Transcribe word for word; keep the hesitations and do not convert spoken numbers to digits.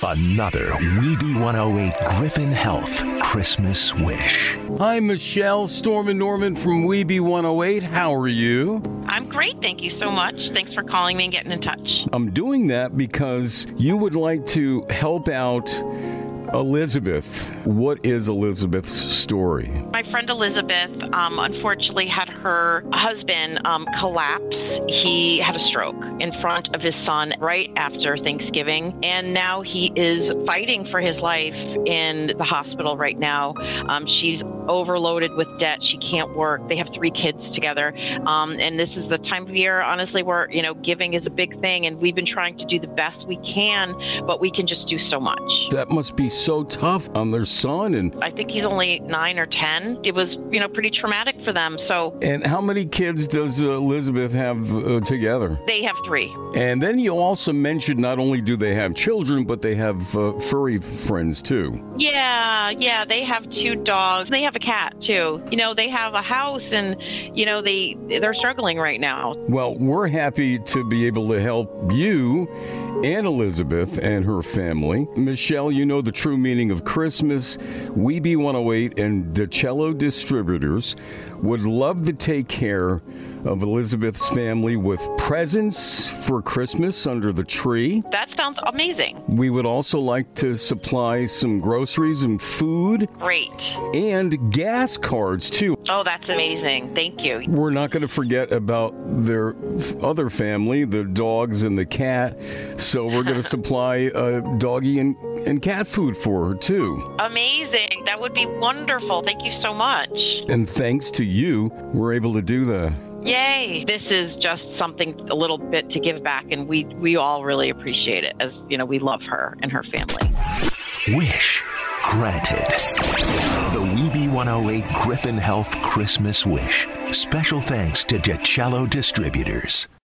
Another Weeby one oh eight Griffin Health Christmas wish. Hi, Michelle, Storm and Norman from Weeby one oh eight. How are you? I'm great. Thank you so much. Thanks for calling me and getting in touch. I'm doing that because you would like to help out Elizabeth. What is Elizabeth's story? My friend Elizabeth, um, unfortunately, had her husband um, collapse. He had a stroke in front of his son right after Thanksgiving, and now he is fighting for his life in the hospital right now. Um, she's overloaded with debt. She can't work. They have three kids together, um, and this is the time of year, honestly, where you know giving is a big thing, and we've been trying to do the best we can, but we can just do so much. That must be so tough on their son. And I think he's only nine or ten. It was, you know, pretty traumatic for them. So. And how many kids does uh, Elizabeth have uh, together? They have three. And then you also mentioned not only do they have children, but they have uh, furry friends too. Yeah, yeah. They have two dogs. They have a cat too. You know, they have a house, and you know they they're struggling right now. Well, we're happy to be able to help you and Elizabeth and her family. Michelle, you know the true meaning of Christmas. Weeby one oh eight and DeCello Distributors would love to take care of Elizabeth's family with presents for Christmas under the tree. That sounds amazing. We would also like to supply some groceries and food. Great. And gas cards, too. Oh, that's amazing. Thank you. We're not going to forget about their other family, the dogs and the cat. So we're going to supply uh, doggy and, and cat food for her, too. Amazing. That would be wonderful. Thank you so much. And thanks to you, we're able to do that. Yay. This is just something a little bit to give back, and we, we all really appreciate it, as, you know, we love her and her family. Wish granted. The Weeby one oh eight Griffin Health Christmas wish. Special thanks to DeCello Distributors.